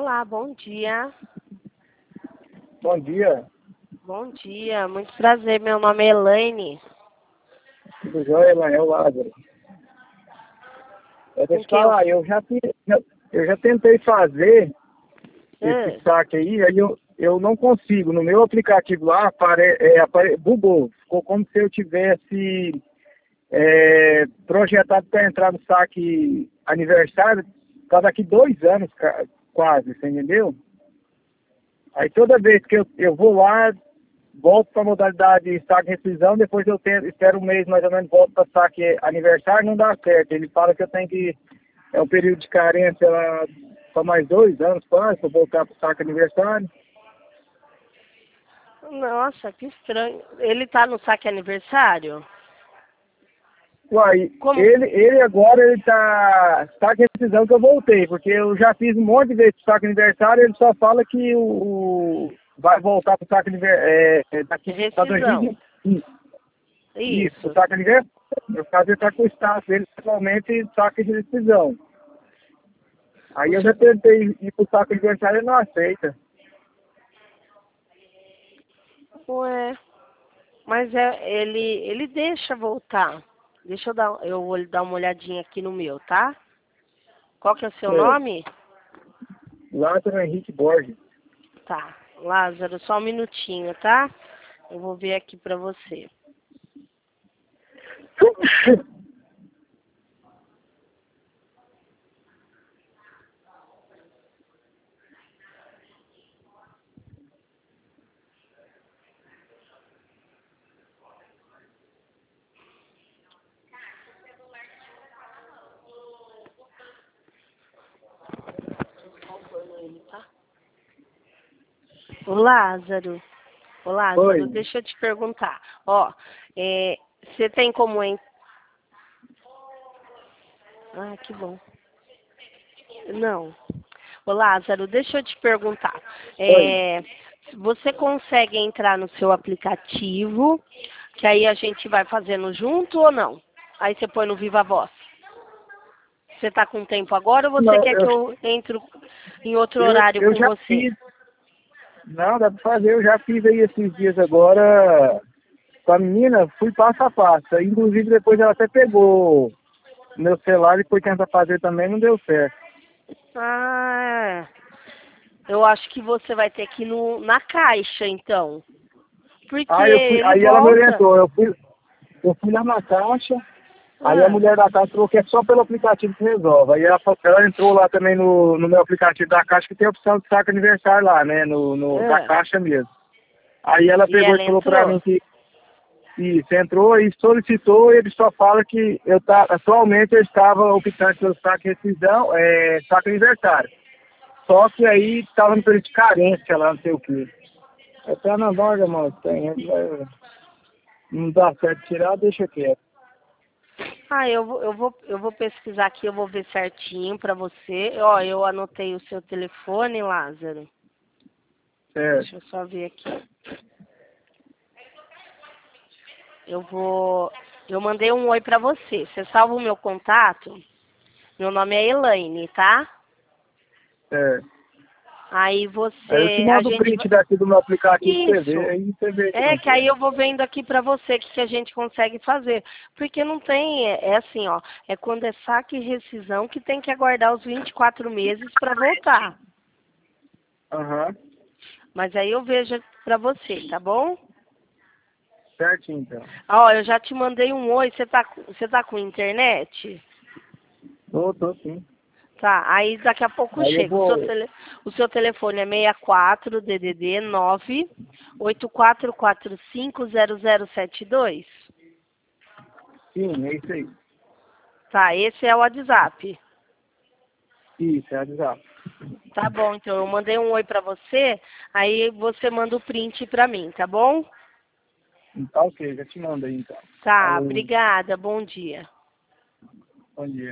Olá, bom dia. Bom dia, Bom dia, muito prazer. Meu nome é Elaine. tudo jóia, é o Lázaro. Deixa eu te falar, eu já tentei fazer esse saque aí eu não consigo. No meu aplicativo lá, bugou. Ficou como se eu tivesse projetado para entrar no saque aniversário para daqui 2 anos, quase, você entendeu? Aí toda vez que eu vou lá, volto para a modalidade de saque rescisão, depois espero um mês mais ou menos, volto para saque aniversário, não dá certo. Ele fala que eu tenho que, é um período de carência lá para mais 2 anos quase, para voltar para o saque aniversário. Nossa, que estranho. Ele tá no saque aniversário? Uai, Como? ele agora ele tá saque rescisão que eu voltei, porque eu já fiz um monte de vezes saque aniversário, ele só fala que vai voltar para o saque aniversário daqui para Rescisão. 2020. Isso, Isso. o saque aniversário. No caso, ele está com o status dele atualmente saque de rescisão. Aí eu já tentei ir pro saque aniversário e ele não aceita. Ué, mas ele deixa voltar. Eu vou dar uma olhadinha aqui no meu, tá? Qual que é o seu nome? Lázaro Henrique Borges. Tá, Lázaro, só um minutinho, tá? Eu vou ver aqui pra você. Tá? Ô Lázaro, Oi. deixa eu te perguntar. Ó, você tem como Ah, que bom. Não. Ô Lázaro, deixa eu te perguntar. Oi. Você consegue entrar no seu aplicativo, que aí a gente vai fazendo junto ou não? Aí você põe no Viva Voz. Você tá com tempo agora ou você Não, quer que eu entre em outro horário eu com já você? fiz. Não, dá pra fazer, eu já fiz aí esses dias agora com a menina, fui passo a passo. Inclusive depois ela até pegou meu celular e foi tentar fazer também, não deu certo. Ah, eu acho que você vai ter que ir na caixa, então. Porque ele Aí ela me volta. orientou, eu fui lá na caixa. Aí a Ah, mulher da Caixa falou que é só pelo aplicativo que resolve. Aí ela entrou lá também no meu aplicativo da Caixa, que tem a opção de saque aniversário lá, né? Da ah. Caixa mesmo. Aí ela E pegou e ela falou pra entrou? mim que isso, entrou e solicitou, e ele só fala que atualmente eu estava optando pelo saque rescisão, saque aniversário. Só que aí estava no período de carência lá, não sei o quê. Eu falei, não, olha, mano, não dá certo tirar, deixa quieto. Ah, eu vou pesquisar aqui, eu vou ver certinho pra você. Ó, eu anotei o seu telefone, Lázaro. Certo. Deixa eu só ver aqui. Eu mandei um oi pra você. Você salva o meu contato? Meu nome é Elaine, tá? Certo. Aí Aí eu te a mando o gente print daqui do meu aplicativo pra você ver, Isso. aí você vê que É não que aí quer. eu vou vendo aqui pra você o que a gente consegue fazer. Porque não tem, é assim, ó, é quando é saque e rescisão que tem que aguardar os 24 meses pra voltar. Aham. Mas aí eu vejo pra você, tá bom? Certinho, então. Ó, eu já te mandei um oi, você tá com internet? Tô sim. Tá, aí daqui a pouco Aí eu chega. vou... O seu telefone é 64 DDD 984450072. Sim, é isso aí. Tá, esse é o WhatsApp. Isso, é WhatsApp. Tá bom, então eu mandei um oi pra você, aí você manda o print pra mim, tá bom? Tá ok, já te mando aí então. Tá, Falou, obrigada, bom dia. bom dia.